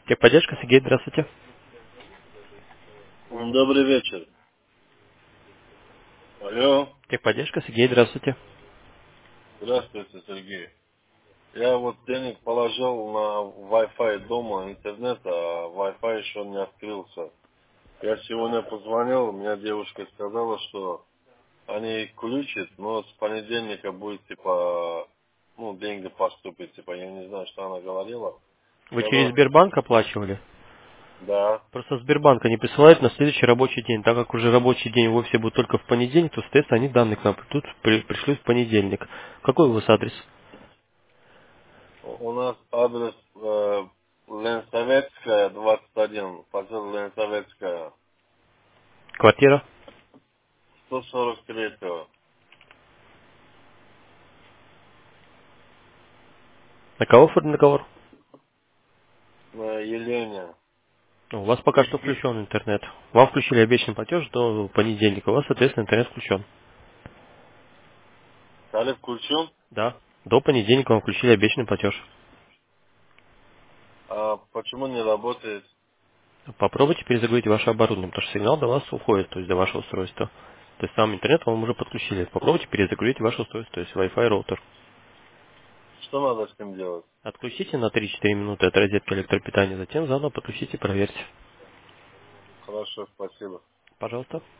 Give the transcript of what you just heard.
Техподдержка, Сергей, здравствуйте. Добрый вечер. Алло. Техподдержка, Сергей, здравствуйте. Здравствуйте, Сергей. Я вот денег положил на Wi-Fi дома, интернет, а Wi-Fi еще не открылся. Я сегодня позвонил, мне девушка сказала, что они включат, но с понедельника будет типа, деньги поступят, типа, я не знаю, что она говорила. Вы через Сказала, Сбербанк оплачивали? да. Просто Сбербанк не присылает на следующий рабочий день. Так как уже рабочий день в офисе будет только в понедельник, то, соответственно, они данные к нам придут, пришлют в понедельник. Какой у вас адрес? У нас адрес Ленсоветская, 21, поселок Ленсоветская, Квартира? 143. На кого оформлен договор? Еленя. У вас пока что включен интернет. Вам включили обещанный платеж до понедельника. У вас, соответственно, интернет включен. Тариф включен? Да. До понедельника вам включили обещанный платеж. А почему не работает? Попробуйте перезагрузить ваше оборудование, потому что сигнал до вас уходит, то есть до вашего устройства. То есть сам интернет вам уже подключили. Попробуйте перезагрузить ваше устройство, то есть Wi-Fi роутер. Что надо с ним делать? Отключите на 3-4 минуты от розетки электропитания, затем заново подключите и проверьте. Хорошо, спасибо. Пожалуйста.